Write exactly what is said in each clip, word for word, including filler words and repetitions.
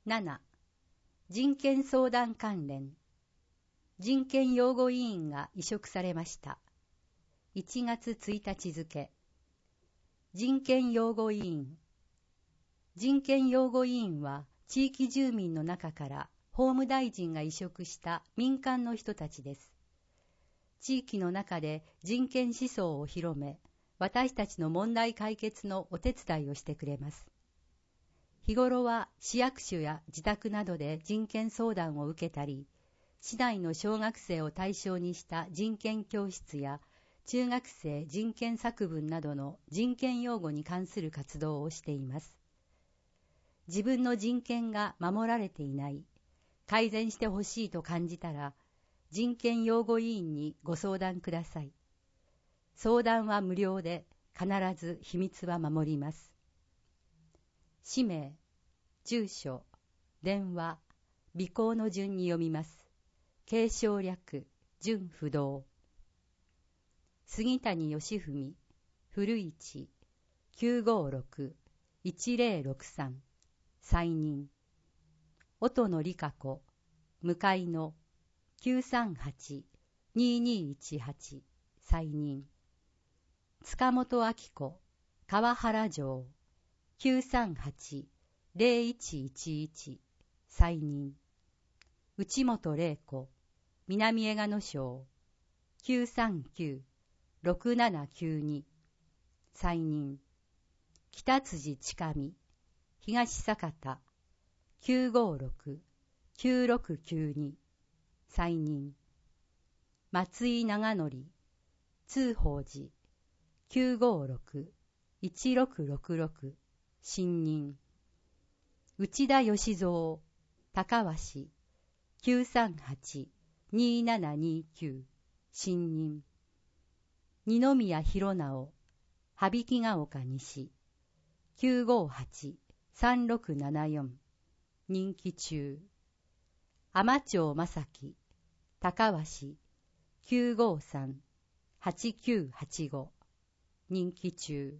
なな. 人権相談関連。人権擁護委員が委嘱されました。いちがつついたち付。人権擁護委員。人権擁護委員は地域住民の中から法務大臣が委嘱した民間の人たちです。地域の中で人権思想を広め、私たちの問題解決のお手伝いをしてくれます。日頃は市役所や自宅などで人権相談を受けたり、市内の小学生を対象にした人権教室や中学生人権作文などの人権擁護に関する活動をしています。自分の人権が守られていない、改善してほしいと感じたら、人権擁護委員にご相談ください。相談は無料で、必ず秘密は守ります。氏名、住所、電話、尾行の順に読みます。継承略、準不動。杉谷義文、古市、きゅうごろく、いちぜろろくさん、再任。音野理香子、向かいの、きゅうさんはち、ににいちはち、再任。塚本明子、川原城、きゅうさんはち、ぜろいちいちいち、再任。内本玲子、南江賀野町、きゅうさんきゅう、ろくななきゅうに、再任。北辻近美、東酒田、きゅうごろく、きゅうろくきゅうに、再任。松井長則、通宝寺、きゅうごろく、いちろくろくろく、新任。内田義蔵、高鷲、きゅうさんはち、にななにきゅう、新任。二宮博直、羽曳ヶ丘西、きゅうごはち、さんろくななよん、任期中。天町正樹、高鷲、きゅうごさん、はちきゅうはちご、任期中。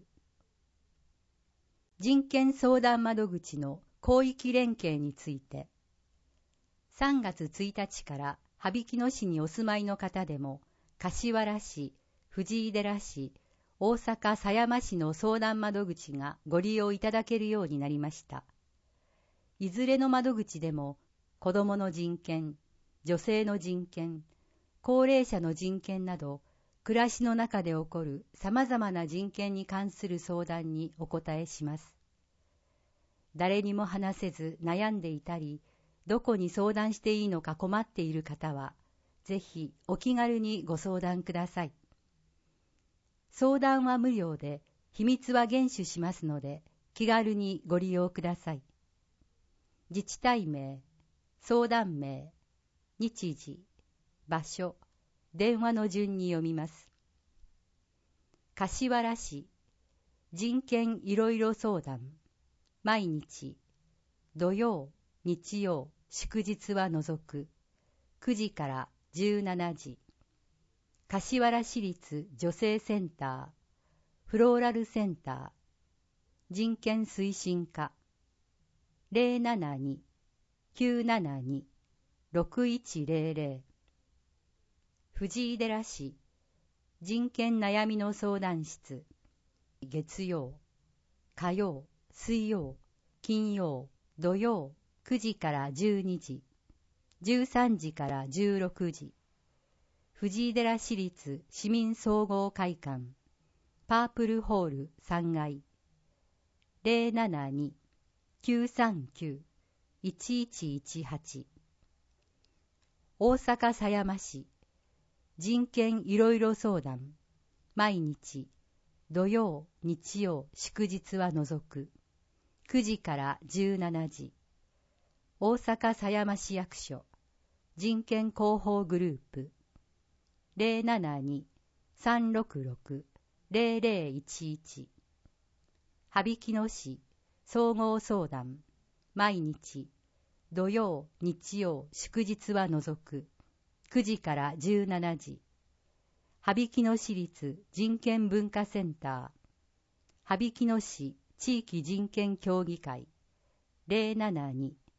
人権相談窓口の広域連携について、さんがつついたちから羽曳野市にお住まいの方でも、柏原市、藤井寺市、大阪狭山市の相談窓口がご利用いただけるようになりました。いずれの窓口でも、子どもの人権、女性の人権、高齢者の人権など、暮らしの中で起こる様々な人権に関する相談にお答えします。誰にも話せず悩んでいたり、どこに相談していいのか困っている方は、ぜひお気軽にご相談ください。相談は無料で、秘密は厳守しますので、気軽にご利用ください。自治体名、相談名、日時、場所、電話の順に読みます。柏原市、人権いろいろ相談、毎日、土曜、日曜、祝日は除く、くじからじゅうしちじ、柏原市立女性センター、フローラルセンター、人権推進課、ぜろななに、きゅうななに、ろくいちぜろぜろ、藤井寺市、人権悩みの相談室、月曜、火曜、水曜、金曜、土曜、くじからじゅうにじ、じゅうさんじからじゅうろくじ、藤井寺市立市民総合会館、パープルホールさんがい、ぜろななに、きゅうさんきゅう、いちいちいちはち、大阪狭山市、人権いろいろ相談、毎日、土曜、日曜、祝日は除く、くじからじゅうしちじ、大阪狭山市役所、人権広報グループ、ぜろななに、さんろくろく、ぜろぜろいちいち、羽曳野市、総合相談、毎日、土曜、日曜、祝日は除く、くじからじゅうしちじ、羽曳野市立人権文化センター、羽曳野市地域人権協議会、ぜろななに、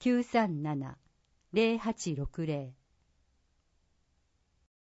きゅうさんなな ゼロはちろくゼロ